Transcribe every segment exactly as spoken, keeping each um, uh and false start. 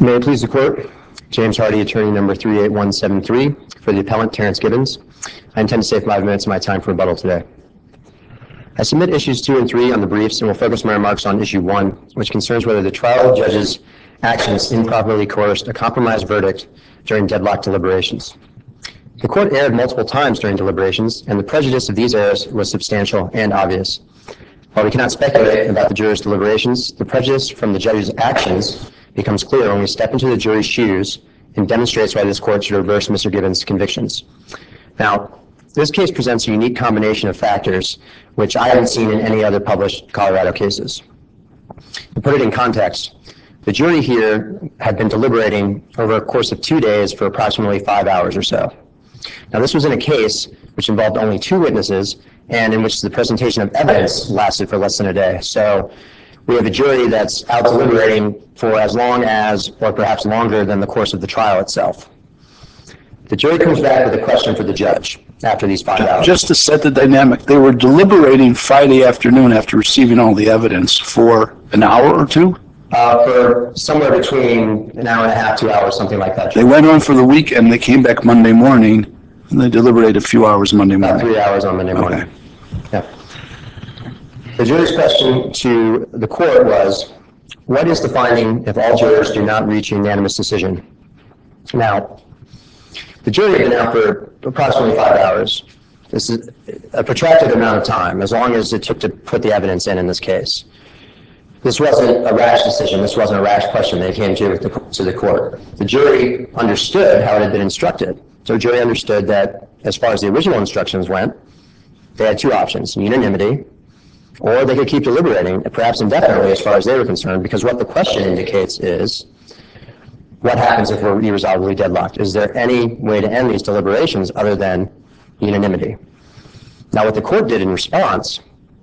May it please the court, James Hardy, attorney number three eight one seven three, for the appellant Terrence Gibbons. I intend to save five minutes of my time for rebuttal today. I submit issues two and three on the briefs and will focus my remarks on issue one, which concerns whether the trial judge's actions improperly coerced a compromised verdict during deadlock deliberations. The court erred multiple times during deliberations, and the prejudice of these errors was substantial and obvious. While we cannot speculate about the jurors' deliberations, the prejudice from the judge's actions becomes clear when we step into the jury's shoes and demonstrates why this court should reverse Mister Gibbons' convictions. Now, this case presents a unique combination of factors which I haven't seen in any other published Colorado cases. To put it in context, the jury here had been deliberating over a course of two days for approximately five hours or so. Now, this was in a case which involved only two witnesses and in which the presentation of evidence lasted for less than a day. So we have a jury that's out deliberating for as long as, or perhaps longer than, the course of the trial itself. The jury comes back with a question for the judge after these five hours. Just to set the dynamic, they were deliberating Friday afternoon after receiving all the evidence for an hour or two? Uh, for somewhere between an hour and a half, two hours, something like that. They went on for the weekend, they came back Monday morning, and they deliberated a few hours Monday morning. About three hours on Monday morning. Okay. Yeah. The jury's question to the court was, what is the finding if all jurors do not reach a unanimous decision? Now, the jury had been out for approximately five hours. This is a protracted amount of time, as long as it took to put the evidence in in this case. This wasn't a rash decision. This wasn't a rash question they came to the, to the court. The jury understood how it had been instructed. So the jury understood that as far as the original instructions went, they had two options: unanimity, or they could keep deliberating, perhaps indefinitely as far as they were concerned, because what the question indicates is, what happens if we're irresolvably deadlocked? Is there any way to end these deliberations other than unanimity? Now, what the court did in response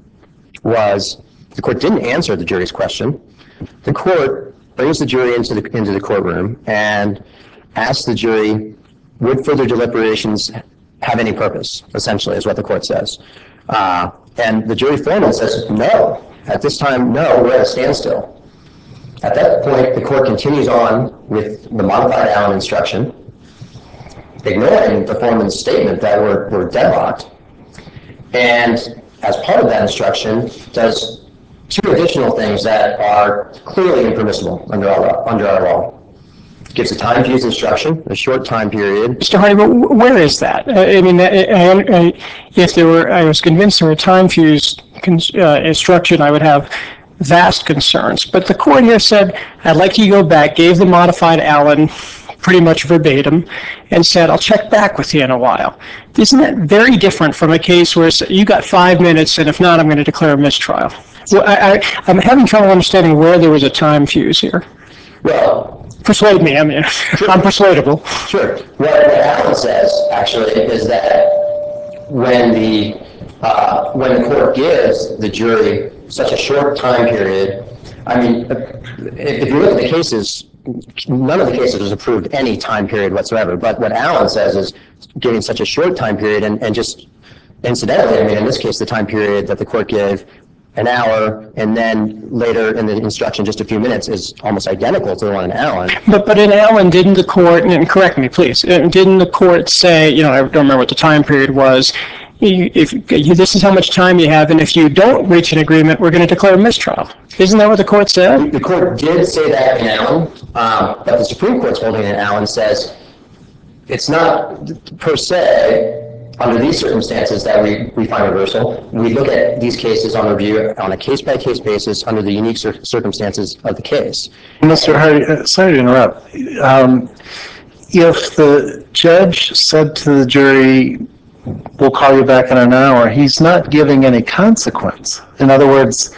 was, the court didn't answer the jury's question. The court brings the jury into the, into the courtroom and asks the jury, would further deliberations have any purpose, essentially, is what the court says. Uh, and the jury foreman says, no. At this time, no, we're at a standstill. At that point, the court continues on with the modified Allen instruction, ignoring the foreman's statement that we're, we're deadlocked. And as part of that instruction, does two additional things that are clearly impermissible under our law. Under our law. Gives a time-fused instruction, a short time period. Mister Hardy, but where is that? I mean, I, I, if there were, I was convinced there were time-fused uh, instruction, I would have vast concerns. But the court here said, I'd like you to go back, gave the modified Allen pretty much verbatim, and said, I'll check back with you in a while. Isn't that very different from a case where you got five minutes, and if not, I'm going to declare a mistrial? Well, I, I, I'm having trouble understanding where there was a time fuse here. Well, persuade me. I mean, sure. I'm persuadable. Sure. What, what Allen says, actually, is that when the uh, when the court gives the jury such a short time period, I mean, if, if you look at the cases, none of the cases was approved any time period whatsoever. But what Allen says is giving such a short time period, and, and just incidentally, I mean, in this case, the time period that the court gave, an hour, and then later in the instruction, just a few minutes, is almost identical to the one in Allen. But but in Allen, didn't the court, and correct me please, didn't the court say, you know, I don't remember what the time period was, if this is how much time you have, and if you don't reach an agreement, we're going to declare a mistrial. Isn't that what the court said? The court did say that in Allen, um, but the Supreme Court's holding in Allen says it's not per se under these circumstances that we, we find reversal. We look at these cases on review on a case-by-case basis under the unique cir circumstances of the case. Mister Hardy, uh, sorry to interrupt. Um, if the judge said to the jury, we'll call you back in an hour, he's not giving any consequence. In other words,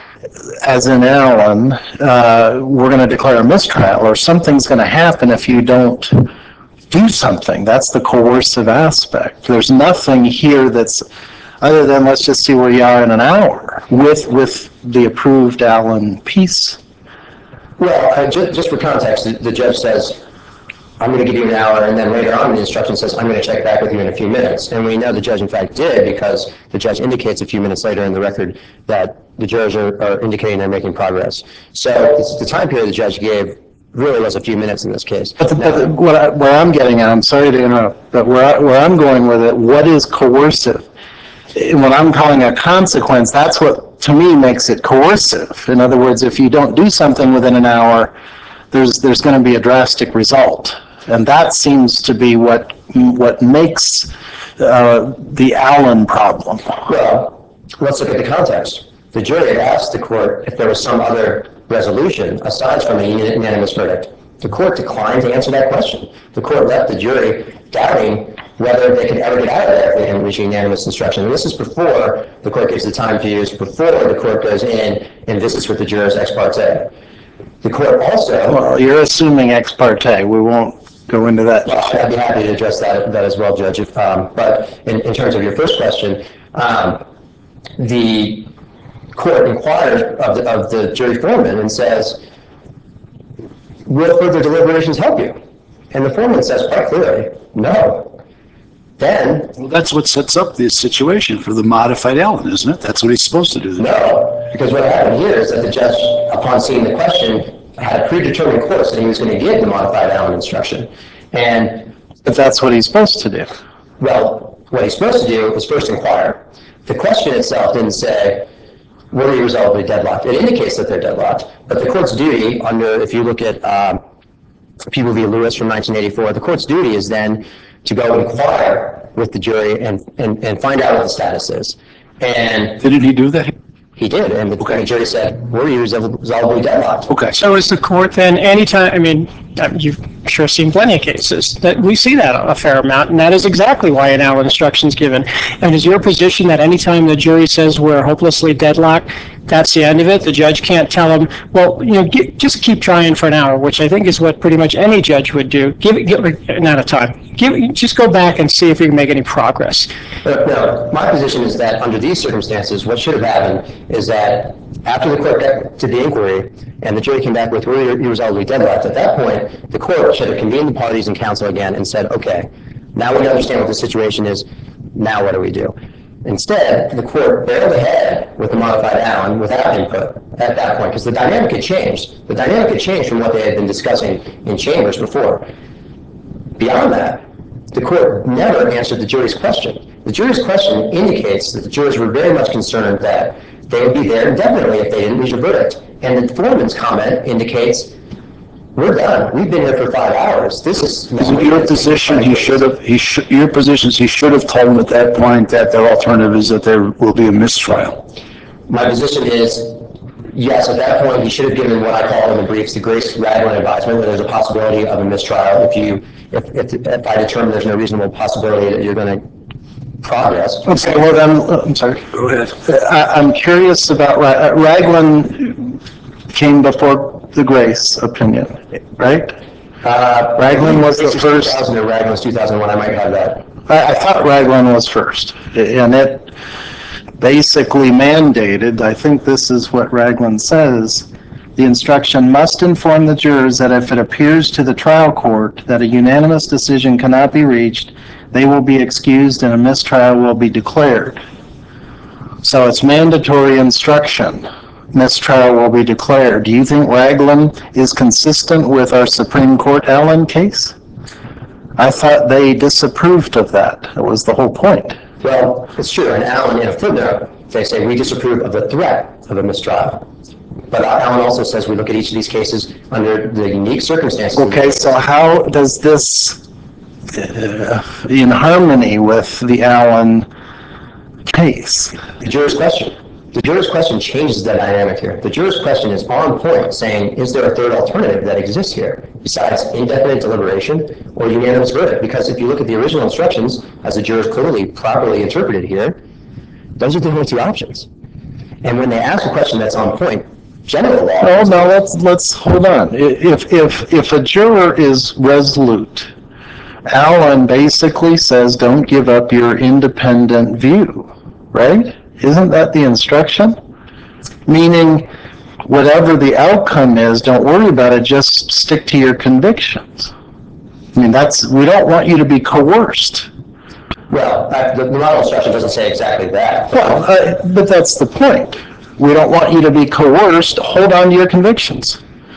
as in Allen, uh, we're going to declare a mistrial, or something's going to happen if you don't do something. That's the coercive aspect. There's nothing here that's other than let's just see where you are in an hour with with the approved Allen piece. Well, uh, just, just for context, the, the judge says, I'm going to give you an hour, and then later on the instruction says, I'm going to check back with you in a few minutes. And we know the judge in fact did, because the judge indicates a few minutes later in the record that the jurors are, are indicating they're making progress. So it's the time period the judge gave really was a few minutes in this case. But, the, but the, Now, what I, where I'm getting at, I'm sorry to interrupt, but where, I, where I'm going with it, what is coercive? When I'm calling a consequence, that's what, to me, makes it coercive. In other words, if you don't do something within an hour, there's, there's going to be a drastic result. And that seems to be what, what makes uh, the Allen problem. well, let's look at the context. The jury had asked the court if there was some other resolution aside from a unanimous verdict. The court declined to answer that question. The court left the jury doubting whether they could ever get out of there if they didn't reach a unanimous instruction. And this is before the court gives the time to use, before the court goes in and visits with the jurors ex parte. The court also... Well, you're assuming ex parte. We won't go into that. Well, I'd be happy to address that, that as well, Judge. If, um, but in, in terms of your first question, um, the court inquires of the, of the jury foreman and says, will further deliberations help you? And the foreman says quite clearly, no. Then... Well, that's what sets up this situation for the modified Allen, isn't it? That's what he's supposed to do. No, because what happened here is that the judge, upon seeing the question, had a predetermined course that he was going to give the modified Allen instruction. And... But that's what he's supposed to do. Well, what he's supposed to do is first inquire. The question itself didn't say, were you resolvably deadlocked? It indicates that they're deadlocked, but the court's duty under, if you look at um, People v. Lewis from nineteen eighty-four, the court's duty is then to go inquire with the jury and, and, and find out what the status is. And Didn't he do that? he did, and the, okay. the jury said, were you resolvably deadlocked? Okay. So is the court then, anytime, I mean, you've sure seen plenty of cases, that we see that a fair amount, and that is exactly why an Allen instruction is given. And is your position that anytime the jury says we're hopelessly deadlocked, that's the end of it? The judge can't tell them, well, you know, get, just keep trying for an hour, which I think is what pretty much any judge would do. Give it, give it not a time. Give, just go back and see if you can make any progress. But no, my position is that under these circumstances, what should have happened is that after the court did the inquiry and the jury came back with, were you resolvably deadlocked? At that point, the court should have convened the parties in counsel again and said, okay, now we understand what the situation is. Now what do we do? Instead, the court barreled ahead with the modified Allen without input at that point, because the dynamic had changed. The dynamic had changed from what they had been discussing in chambers before. Beyond that, the court never answered the jury's question. The jury's question indicates that the jurors were very much concerned that they would be there indefinitely if they didn't reach a verdict. And the foreman's comment indicates, we're done. We've been here for five hours. This is... Your position, he should have, he should, your position is he should have told them at that point that their alternative is that there will be a mistrial. My position is, yes, at that point, he should have given what I call in the briefs the Grace Ragland advisement, that there's a possibility of a mistrial if you, if, if, if I determine there's no reasonable possibility that you're going to progress. Okay, well then, I'm sorry. Go ahead. I, I'm curious about, uh, Ragland came before the Grace opinion, right? Uh, Ragland was the two first. thousand or Ragland was two thousand one, I might have that. I, I thought Ragland was first, and it basically mandated, I think this is what Ragland says, the instruction must inform the jurors that if it appears to the trial court that a unanimous decision cannot be reached, they will be excused and a mistrial will be declared. So it's mandatory instruction. Mistrial will be declared. Do you think Ragland is consistent with our Supreme Court Allen case? I thought they disapproved of that. That was the whole point. Well, it's true. And Allen, in a footnote, they say we disapprove of the threat of a mistrial. But Allen also says we look at each of these cases under the unique circumstances. Okay, so how does this, uh, in harmony with the Allen case? The juror's question. The juror's question changes the dynamic here. The juror's question is on point, saying, is there a third alternative that exists here besides indefinite deliberation or unanimous verdict? Because if you look at the original instructions, as the jurors clearly properly interpreted here, those are the only two options. And when they ask a question that's on point, general law... No, no, let's, let's hold on. If, if, if a juror is resolute, Allen basically says don't give up your independent view, right? Isn't that the instruction? Meaning, whatever the outcome is, don't worry about it, just stick to your convictions. I mean, that's, we don't want you to be coerced. Well, uh, the, the model instruction doesn't say exactly that. Well, uh, but that's the point. We don't want you to be coerced. Hold on to your convictions.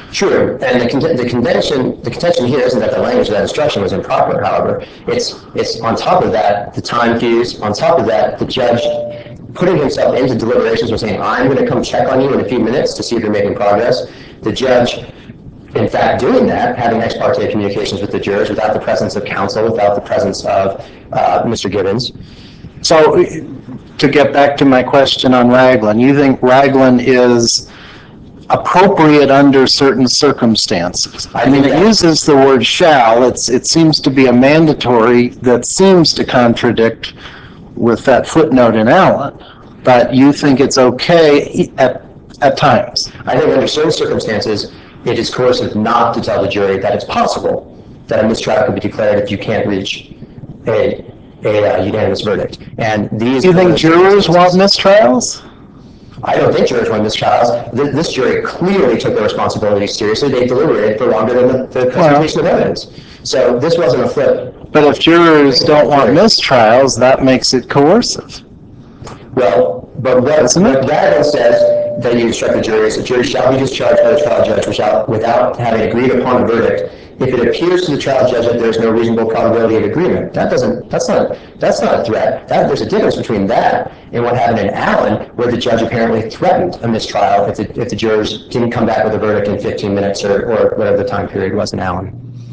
True, and the, con- the convention, the contention here isn't that the language of that instruction was improper, however. It's, it's on top of that, the time fuse, on top of that, the judge putting himself into deliberations and saying, I'm going to come check on you in a few minutes to see if you're making progress. The judge, in fact, doing that, having ex parte communications with the jurors without the presence of counsel, without the presence of uh, Mister Gibbons. So, to get back to my question on Raglan, you think Raglan is appropriate under certain circumstances? I mean, it uses the word shall. It's, it seems to be a mandatory that seems to contradict with that footnote in Allen, but you think it's okay at, at times? I think under certain circumstances, it is coercive not to tell the jury that it's possible that a mistrial could be declared if you can't reach a, a uh, unanimous verdict. And these. You think jurors want mistrials? I don't think jurors want mistrials. This, this jury clearly took their responsibility seriously. They deliberated for longer than the, the presentation well, of evidence. So this wasn't a flip. But if jurors don't want mistrials, that makes it coercive. Well, but what, what that says that you instruct the jury is the jury shall be discharged by the trial judge without, without having agreed upon a verdict if it appears to the trial judge that there is no reasonable probability of agreement. That doesn't, that's not, that's not a threat. That, there's a difference between that and what happened in Allen, where the judge apparently threatened a mistrial if the, if the jurors didn't come back with a verdict in fifteen minutes or, or whatever the time period was in Allen.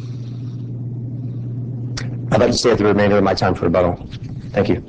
I'd like to save the remainder of my time for rebuttal. Thank you.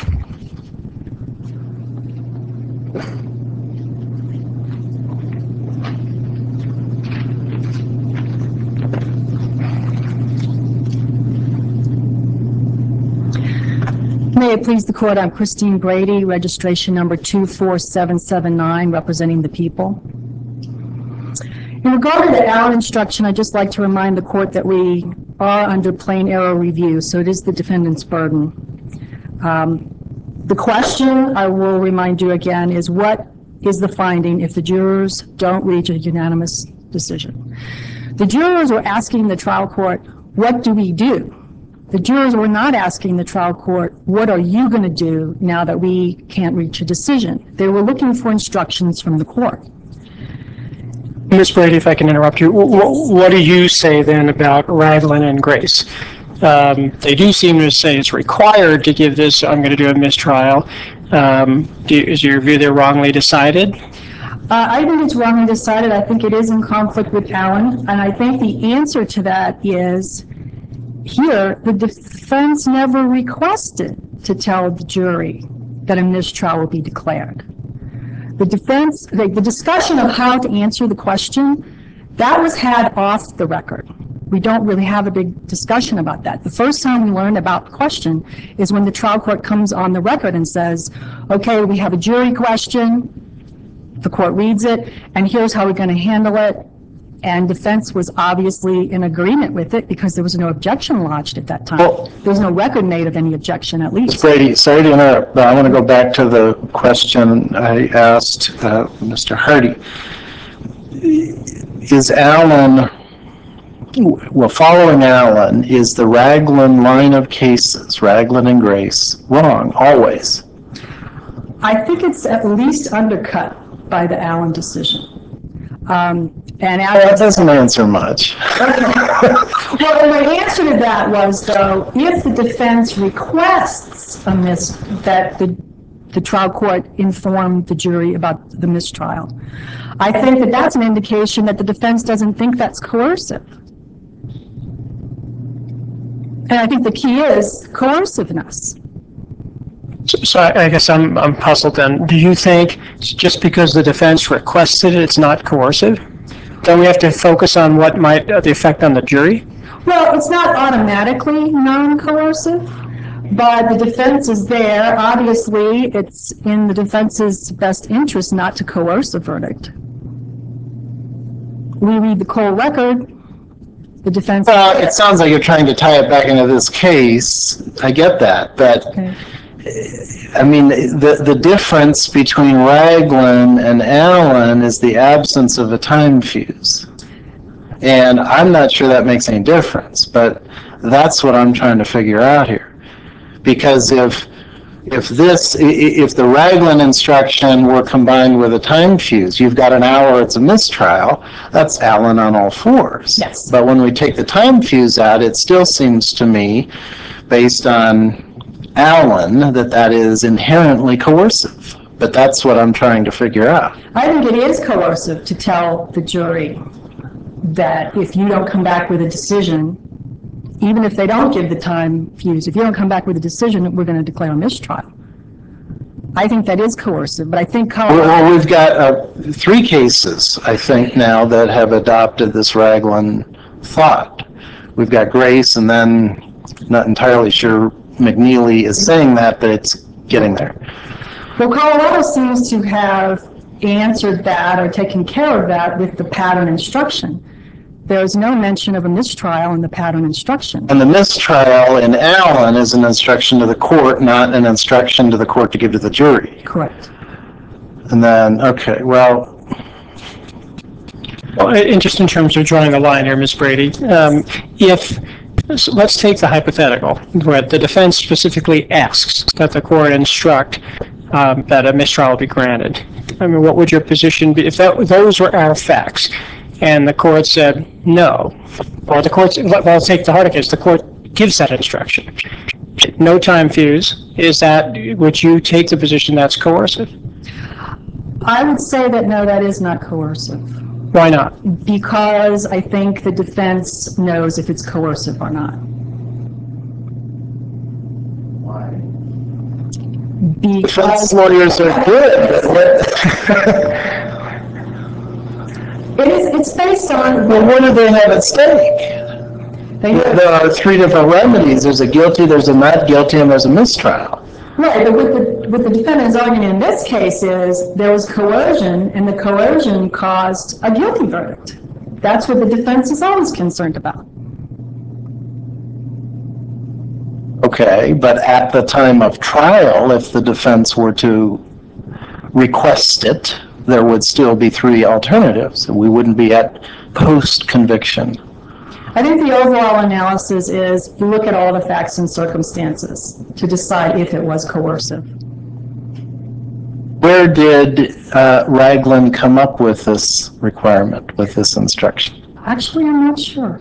May it please the court, I'm Christine Brady, registration number two four seven seven nine, representing the people. In regard to the Allen instruction, I'd just like to remind the court that we are under plain error review, so it is the defendant's burden. Um, the question, I will remind you again, is what is the finding if the jurors don't reach a unanimous decision? The jurors were asking the trial court, what do we do? The jurors were not asking the trial court, what are you going to do now that we can't reach a decision? They were looking for instructions from the court. Miz Brady, if I can interrupt you, what do you say then about Raglan and Grace? Um, they do seem to say it's required to give this, I'm going to do a mistrial. Um, do, is your view they're wrongly decided? Uh, I think it's wrongly decided. I think it is in conflict with Allen, and I think the answer to that is here, the defense never requested to tell the jury that a mistrial will be declared. The defense, the, the discussion of how to answer the question, that was had off the record. We don't really have a big discussion about that. The first time we learned about the question is when the trial court comes on the record and says, okay, we have a jury question, the court reads it, and here's how we're going to handle it. And defense was obviously in agreement with it because there was no objection lodged at that time. Well, there was no record made of any objection, at least. Brady, sorry to interrupt, but I want to go back to the question I asked uh, Mister Hardy. Is Allen, well, following Allen, is the Raglan line of cases, Raglan and Grace, wrong, always? I think it's at least undercut by the Allen decision. Um, and Allen, well, that doesn't answer much. Okay. Well, the answer to that was, though, if the defense requests a mis that the the trial court inform the jury about the mistrial, I think that that's an indication that the defense doesn't think that's coercive. And I think the key is coerciveness. So, so I, I guess I'm, I'm puzzled then. Do you think just because the defense requested it, it's not coercive? Don't we have to focus on what might uh, the effect on the jury? Well, it's not automatically non-coercive, but the defense is there. Obviously, it's in the defense's best interest not to coerce a verdict. We read the cold record. The defense. Well, it sounds like you're trying to tie it back into this case. I get that, but okay. I mean, the the difference between Raglan and Allen is the absence of a time fuse, and I'm not sure that makes any difference. But that's what I'm trying to figure out here, because if if this, i- i- if the Ragland instruction were combined with a time fuse, you've got an hour, it's a mistrial, that's Allen on all fours. Yes. But when we take the time fuse out, it still seems to me, based on Allen, that that is inherently coercive. But that's what I'm trying to figure out. I think it is coercive to tell the jury that if you don't come back with a decision, even if they don't give the time fuse, if you don't come back with a decision, we're going to declare a mistrial. I think that is coercive, but I think Well, Colorado, well, we've got uh, three cases, I think, now that have adopted this Ragland thought. We've got Grace, and then, not entirely sure McNeely is saying that, but it's getting there. well, Colorado seems to have answered that or taken care of that with the pattern instruction. There's no mention of a mistrial in the pattern instruction. And the mistrial in Allen is an instruction to the court, not an instruction to the court to give to the jury. Correct. And then, okay, well, Well, and just in terms of drawing the line here, Miz Brady, um, if, so let's take the hypothetical where the defense specifically asks that the court instruct um, that a mistrial be granted. I mean, what would your position be if that, those were our facts and the court said no? Or the court, well, let's take the harder case, the court gives that instruction. No time fuse. Is that, would you take the position that's coercive? I would say that no, that is not coercive, Why not? because I think the defense knows if it's coercive or not. defense Because lawyers are good. it is, it's based on, Well, what do they have at stake? they have, There are three different remedies. There's a guilty, there's a not guilty, and there's a mistrial. right, but what the, what the defendant's argument in this case is there was coercion, and the coercion caused a guilty verdict. That's what the defense is always concerned about. Okay, but at the time of trial, if the defense were to request it, there would still be three alternatives, and we wouldn't be at post-conviction. I think the overall analysis is you look at all the facts and circumstances to decide if it was coercive. Where did uh, Ragland come up with this requirement, with this instruction? Actually, I'm not sure.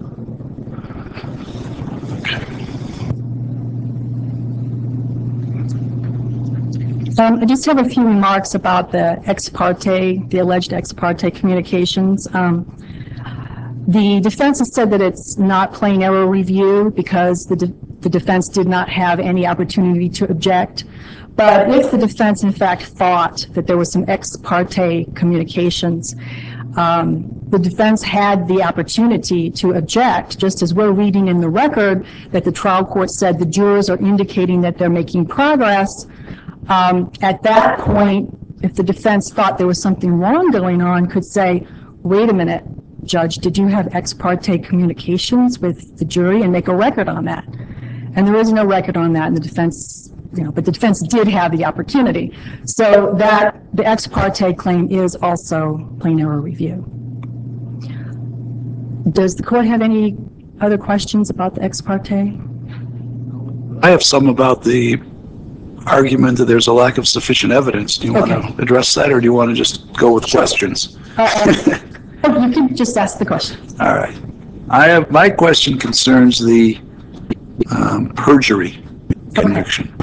Um, I just have a few remarks about the ex parte, the alleged ex parte communications. Um, the defense has said that it's not plain error review because the, de the defense did not have any opportunity to object. But if the defense in fact thought that there was some ex parte communications, um, the defense had the opportunity to object, just as we're reading in the record that the trial court said the jurors are indicating that they're making progress. Um, at that point, if the defense thought there was something wrong going on, could say, wait a minute, Judge, did you have ex parte communications with the jury, and make a record on that? And there is no record on that in the defense, you know, but the defense did have the opportunity. So that the ex parte claim is also plain error review. Does the court have any other questions about the ex parte? I have some about the argument that there's a lack of sufficient evidence. Do you want Okay. to address that, or do you want to just go with questions? Uh, oh, you can just ask the question. All right. I have, my question concerns the um, perjury conviction.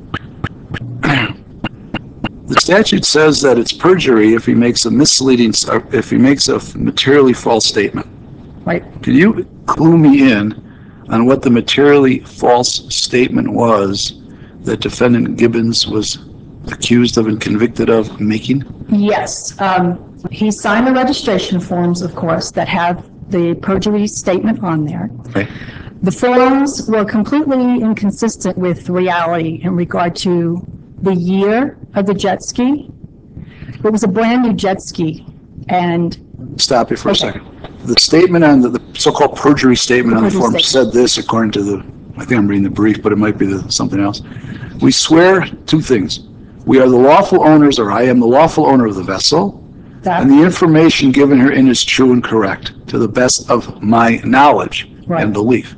The statute says that it's perjury if he makes a misleading, if he makes a materially false statement. Right. Can you clue me in on what the materially false statement was that defendant Gibbons was accused of and convicted of making? Yes. Um, he signed the registration forms, of course, that have the perjury statement on there. Okay. The forms were completely inconsistent with reality in regard to the year of the jet ski. It was a brand new jet ski, and Stop you for a Okay. second. The statement on the, the so-called perjury statement on the Perjury form statement. said this, according to the, I think I'm reading the brief, but it might be the, something else. We swear two things. We are the lawful owners, or I am the lawful owner of the vessel, that, and the information given herein is true and correct, to the best of my knowledge Right. and belief.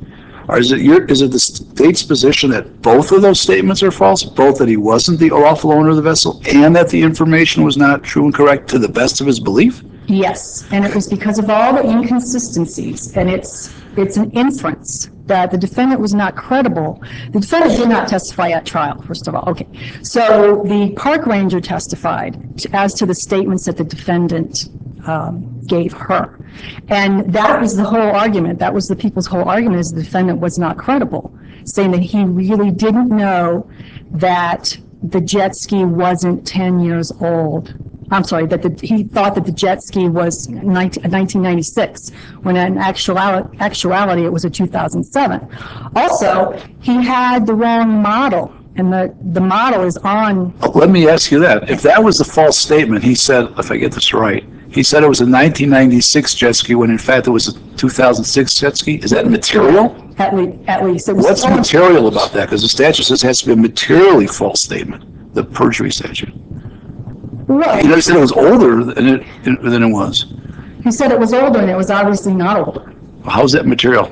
Or is it your, is it the state's position that both of those statements are false? Both that he wasn't the lawful owner of the vessel and that the information was not true and correct to the best of his belief? Yes, and it was because of all the inconsistencies, and it's, it's an inference that the defendant was not credible. The defendant did not testify at trial, first of all. Okay. So the park ranger testified to- as to the statements that the defendant um, gave her. And that was the whole argument. That was the people's whole argument, is the defendant was not credible, saying that he really didn't know that the jet ski wasn't ten years old. I'm sorry, that the, he thought that the jet ski was nineteen ninety-six, when in actuality, actuality it was a two thousand seven. Also, he had the wrong model, and the, the model is on. Let me ask you that. If that was a false statement, he said, if I get this right, he said it was a nineteen ninety-six jet ski when in fact it was a two thousand six jet ski. Is that material? At least, at least. It was What's false. material about that? Because the statute says it has to be a materially false statement, the perjury statute. Right. He never said it was older than it, than it was. He said it was older, and it was obviously not older. How's that material?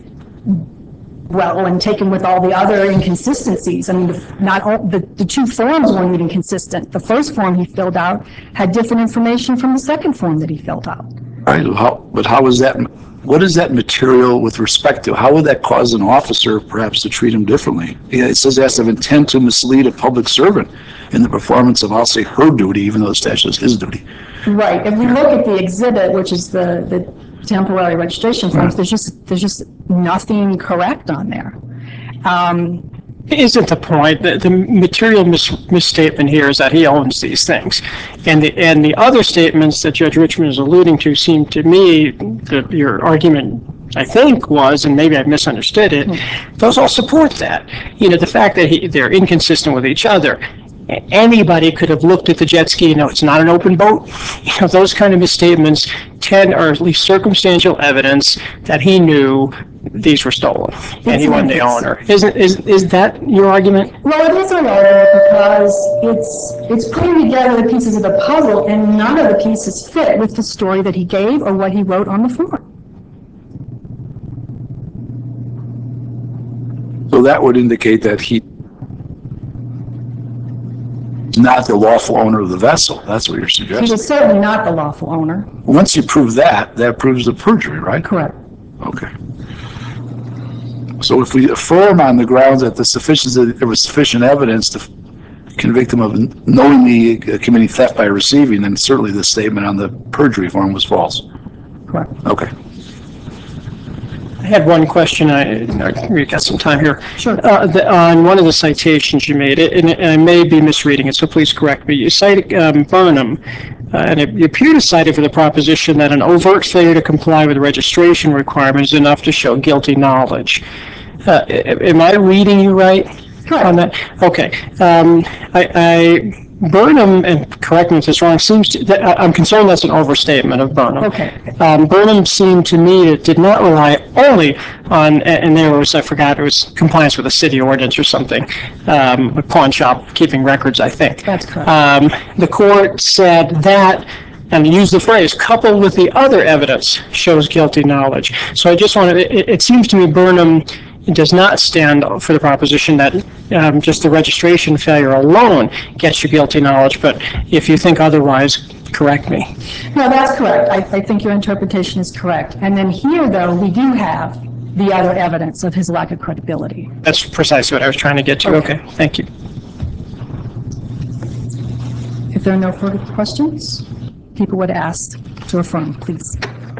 Well, and taken with all the other inconsistencies, I mean, the- not all, the, the two forms weren't even consistent. The first form he filled out had different information from the second form that he filled out. Right, how, but how is that, what is that material with respect to? How would that cause an officer perhaps to treat him differently? Yeah, it says it has to have intent to mislead a public servant in the performance of, I'll say, her duty, even though the statute is his duty. Right. If we look at the exhibit, which is the, the temporary registration forms, there's just, there's just nothing correct on there. Um, Isn't the point, the, the material mis- misstatement here is that he owns these things. And the, and the other statements that Judge Richmond is alluding to seem to me, that your argument, I think, was, and maybe I've misunderstood it, those all support that. You know, the fact that he, they're inconsistent with each other. Anybody could have looked at the jet ski and know it's not an open boat. You know, those kind of misstatements tend, or at least circumstantial evidence that he knew these were stolen and he wasn't the owner. Isn't, is, is that your argument? Well, it is an argument because it's, it's putting together the pieces of the puzzle, and none of the pieces fit with the story that he gave or what he wrote on the form. So that would indicate that he not the lawful owner of the vessel. That's what you're He suggesting. was certainly not the lawful owner. Once you prove that, that proves the perjury, right? Correct. Okay. So if we affirm on the grounds that the sufficiency, there was sufficient evidence to convict him of knowingly committing theft by receiving, then certainly the statement on the perjury form was false. Correct. Okay. I had one question. I, I we got some time here. Sure. Uh, the, on one of the citations you made, and, and I may be misreading it, so please correct me. You cited um, Burnham, uh, and it, you appear to cite it for the proposition that an overt failure to comply with the registration requirement is enough to show guilty knowledge. Uh, am I reading you right? Correct. On that? Okay. Um, I, I Burnham, and correct me if it's wrong, seems to, that, I- I'm concerned that's an overstatement of Burnham. Okay. Um, Burnham seemed to me it did not rely only on, and there was, I forgot, it was compliance with a city ordinance or something, um, a pawn shop keeping records, I think. That's correct. Um, the court said that, and used the phrase, coupled with the other evidence shows guilty knowledge. So I just wanted, it, it seems to me Burnham does not stand for the proposition that um, just the registration failure alone gets you guilty knowledge, but if you think otherwise, correct me. No, that's correct. I, I think your interpretation is correct. And then here, though, we do have the other evidence of his lack of credibility. That's precisely what I was trying to get to. Okay. Okay, thank you. If there are no further questions, people would ask to affirm, please.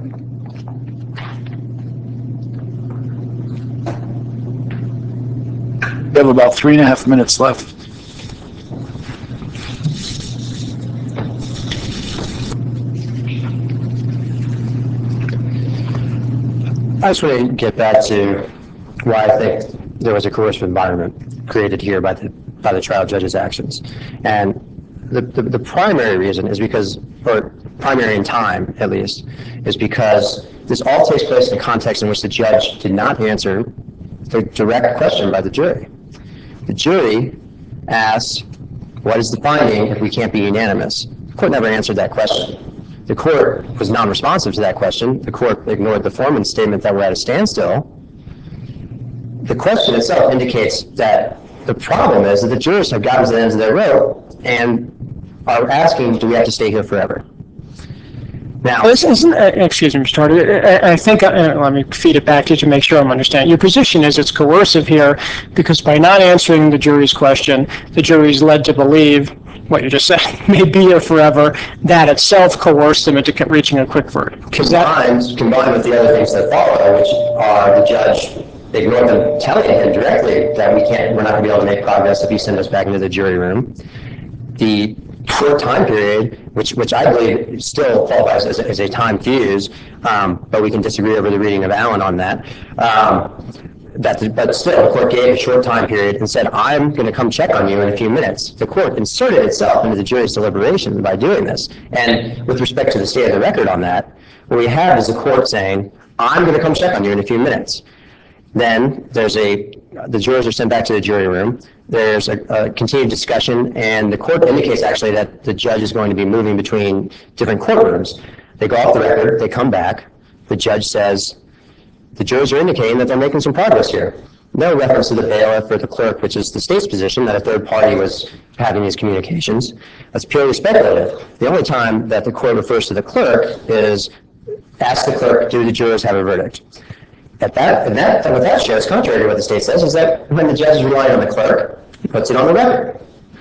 We have about three and a half minutes left. I just want to get back to why I think there was a coercive environment created here by the by the trial judge's actions. And the, the, the primary reason is because, or primary in time at least, is because this all takes place in a context in which the judge did not answer the direct question by the jury. The jury asked, what is the finding if we can't be unanimous? The court never answered that question. The court was non-responsive to that question. The court ignored the foreman's statement that we're at a standstill. the question itself indicates that the problem is that the jurors have gotten to the ends of their rope and are asking, do we have to stay here forever? Now, This isn't, uh, excuse me, Mister Tardy, I, I think, uh, let me feed it back to you to make sure I'm understanding. Your position is it's coercive here because by not answering the jury's question, the jury's led to believe what you just said may be here forever. That itself coerced them into reaching a quick verdict. combined, combined with the other things that follow, which are the judge ignored them telling him directly that we can't, we're not going to be able to make progress if you send us back into the jury room. The short time period, which which I believe still qualifies as a, as a time fuse, um, but we can disagree over the reading of Allen on that. Um, that the, but still, the court gave a short time period and said, I'm going to come check on you in a few minutes. The court inserted itself into the jury's deliberation by doing this. And with respect to the state of the record on that, what we have is the court saying, I'm going to come check on you in a few minutes. Then there's a, the jurors are sent back to the jury room. There's a, a continued discussion, and the court indicates actually that the judge is going to be moving between different courtrooms. They go off the record, they come back. The judge says, the jurors are indicating that they're making some progress here. No reference to the bailiff or the clerk, which is the state's position that a third party was having these communications. That's purely speculative. The only time that the court refers to the clerk is ask the clerk, do the jurors have a verdict? At that, and that, what that shows, contrary to what the state says, is that when the judge is relying on the clerk, he puts it on the record.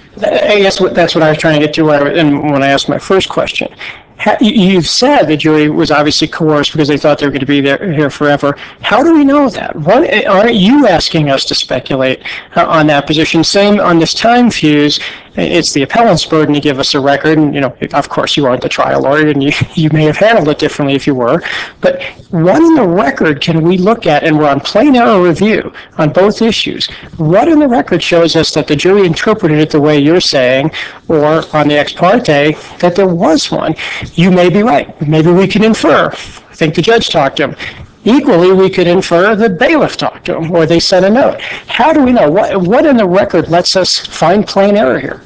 I guess what, that's what I was trying to get to when I, and when I asked my first question. Ha, you've said the jury was obviously coerced because they thought they were going to be there here forever. How do we know that? What, aren't you asking us to speculate uh, on that position? Same on this time fuse. It's the appellant's burden to give us a record, and you know, of course, you aren't the trial lawyer, and you you may have handled it differently if you were. But what in the record can we look at? And we're on plain error review on both issues. What in the record shows us that the jury interpreted it the way you're saying, or on the ex parte that there was one? You may be right. Maybe we can infer. I think the judge talked to him. Equally, we could infer the bailiff talked to him, or they sent a note. How do we know? What, what in the record lets us find plain error here?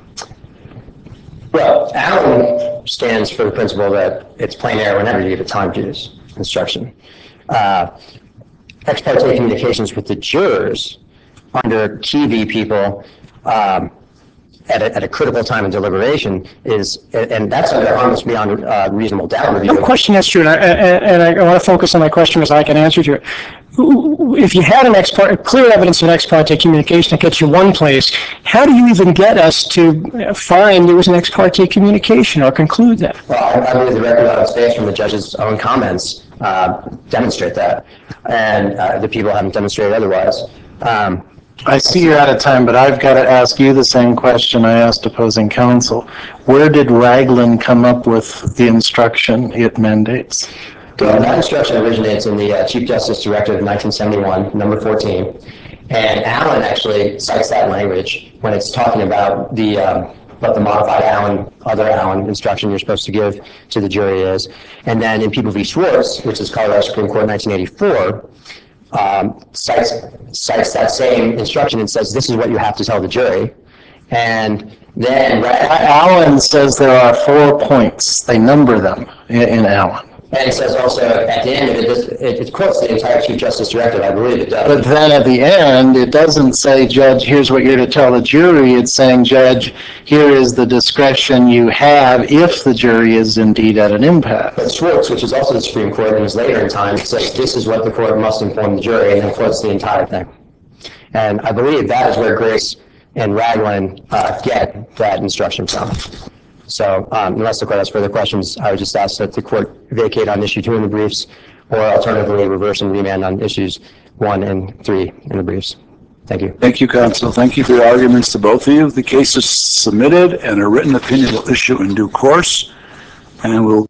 Well, Allen stands for the principle that it's plain error whenever you give a time fuse instruction. Uh, ex parte communications with the jurors under Key v. People um, at a, at a critical time of deliberation is, and that's under harmless beyond uh, reasonable doubt review. No question, that's true, and I, and I want to focus on my question as I can answer to it. If you had an ex parte, clear evidence of ex parte communication that gets you one place, how do you even get us to find there was an ex parte communication or conclude that? Well, I, I believe the record on its face from the judge's own comments uh, demonstrate that, and uh, the people haven't demonstrated otherwise. Um, I see you're out of time, but I've got to ask you the same question I asked opposing counsel. Where did Ragland come up with the instruction it mandates? Well, that instruction originates in the uh, Chief Justice Directive of nineteen seventy-one, number fourteen, and Allen actually cites that language when it's talking about the um, what the modified Allen, other Allen instruction you're supposed to give to the jury is. And then in People v. Schwartz, which is Colorado Supreme Court nineteen eighty-four, um, cites, cites that same instruction and says this is what you have to tell the jury. And then Allen says there are four points. They number them in, in Allen. And it says also at the end of it, it, it quotes the entire Chief Justice Directive, I believe it does. But then at the end, it doesn't say, Judge, here's what you're to tell the jury. It's saying, Judge, here is the discretion you have if the jury is indeed at an impasse. But Schwartz, which is also the Supreme Court and is later in time, says this is what the court must inform the jury, and then quotes the entire thing. And I believe that is where Grace and Ragland uh, get that instruction from. So um, unless the court has further questions, I would just ask that the court vacate on issue two in the briefs, or alternatively reverse and remand on issues one and three in the briefs. Thank you. Thank you, counsel. Thank you for your arguments to both of you. The case is submitted and a written opinion will issue in due course, and we'll